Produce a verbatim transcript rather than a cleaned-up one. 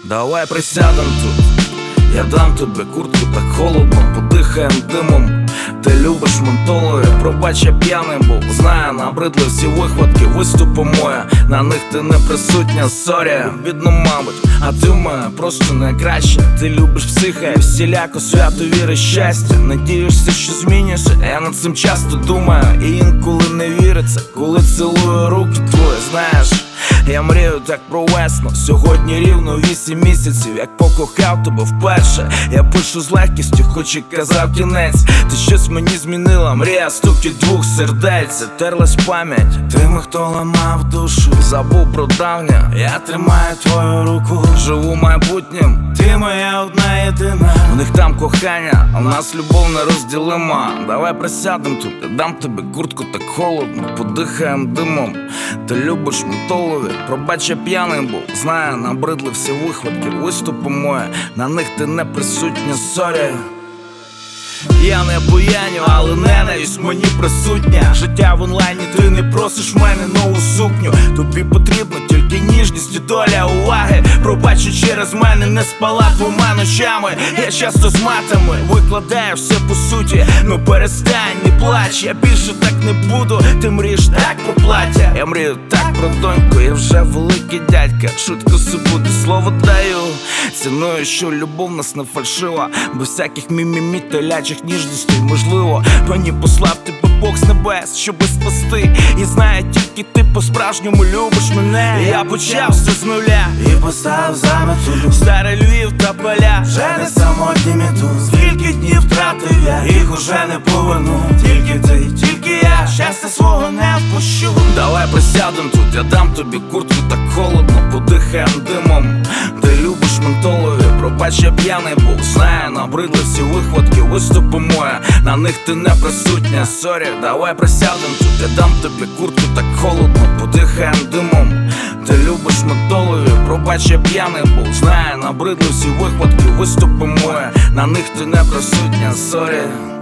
Давай присядем тут, я дам тобі куртку, так холодно, подихаєм димом. Ти любиш ментолові, пробач, я п'яний був. Знаю, набридли всі вихватки, виступи моя, на них ти не присутня, сорі. Бідно, мабуть, а ти в мене просто найкраще. Ти любиш психа і всіляко свято віриш щастя. Надієшся, що змінишся, я над цим часто думаю. І інколи не віриться, коли цілую руки твої, знаєш. Я мрію так про весну, сьогодні рівно вісім місяців, як покохав тебе вперше. Я пишу з легкістю, хоч і казав кінець. Ти щось мені змінила, мрія стукіт двох сердець. Затерлась пам'ять тими, хто ламав душу. Забув про давнє, я тримаю твою руку. Живу майбутнім, ти моя одна єдина. У них там кохання, а в нас любов нерозділима. Давай присядем тут, я дам тобі куртку, так холодно, подихаєм димом. Ти любиш ментолові, пробач, я п'яний був. Знаю, набридли всі вихватки, виступи мої, на них ти не присутня, сорі. Я не буяню, але ненависть мені присутня. Життя в онлайні, ти не просиш в мене нову сукню. Тобі потрібно тільки ніжність і доля уваги. Пробачу, через мене не спала двома ночами. Я часто з матами викладаю все по суті. Ну перестань, не плач, я більше так не буду. Ти мрієш так про плаття, я мрію так про доньку. Я вже великий дядька, швидко собуду, слово даю. Ціную, що любов нас не фальшива, без всяких мімімі та лячих ніжностей. Можливо, мені послав тебе Бог з небес, щоби спасти. І знає, тільки ти по-справжньому любиш мене. Я почав все з нуля і поставив за мету старий Львів та поля. Вже не самотній міту. Скільки днів втратив я, їх уже не поверну. Тільки ти, тільки я, щастя свого не впущу. Давай присядем тут, я дам тобі куртку, так холодно, подихаєм димом. Ти любиш ментолові, пробач, я п'яний був. Знаю, набридли всі вихватки, виступи моя, на них ти не присутня, сорі. Давай присядем тут, я дам тобі куртку, так холодно, подихаєм димом. Ти любиш ментолові, пробач, я п'яний був. Знаю, набридли всі вихватки, виступи моя, на них ти не присутня, сорі.